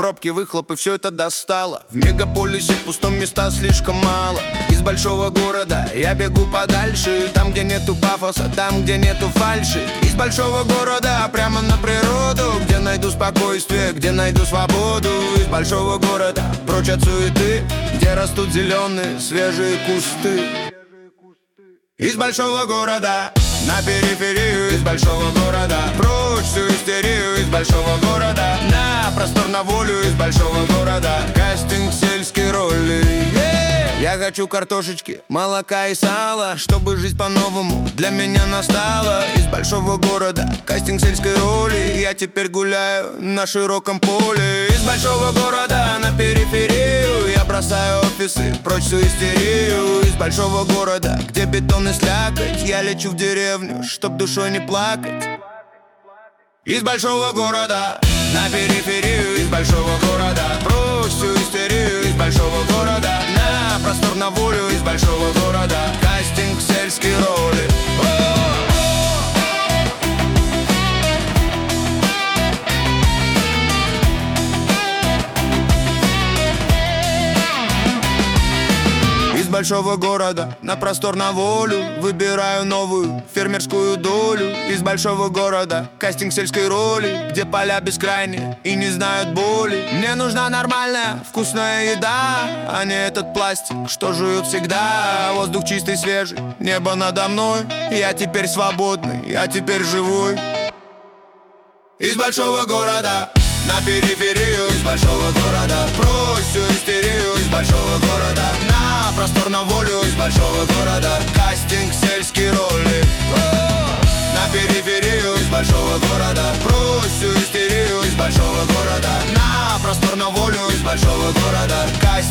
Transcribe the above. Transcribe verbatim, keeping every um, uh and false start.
пробки, выхлопы, все это достало. В мегаполисе пустом места слишком мало. Из большого города я бегу подальше, там, где нету пафоса, там, где нету фальши. Из большого города прямо на природу, где найду спокойствие, где найду свободу. Из большого города прочь от суеты, где растут зеленые свежие кусты. Из большого города на периферию, из большого города прочь всю истерию. Из большого города на простор, на волю. Из большого города кастинг сельской роли. yeah! Я хочу картошечки, молока и сала, чтобы жизнь по-новому для меня настала. Из большого города кастинг сельской роли. Я теперь гуляю на широком поле. Из большого города на периферию я бросаю офисы, прочь всю истерию. Из большого города, где бетон и слякоть, я лечу в деревню, чтоб душой не плакать. Из большого города на периферию. Из большого города прочь всю истерию. Из большого города на простор, на волю. Из большого города кастинг сельской роли. Из большого города на простор, на волю. Выбираю новую фермерскую долю. Из большого города кастинг сельской роли, где поля бескрайние и не знают боли. Мне нужна нормальная вкусная еда, а не этот пластик, что жуют всегда. Воздух чистый, свежий, небо надо мной. Я теперь свободный, я теперь живой. Из большого города на периферию. Из большого города прочь всю истерию. Из большого города на простор, на волю. Из большого города кастинг сельской роли. На периферию. Из большого города прочь всю истерию. Из большого города на простор, на волю. Из большого города кастинг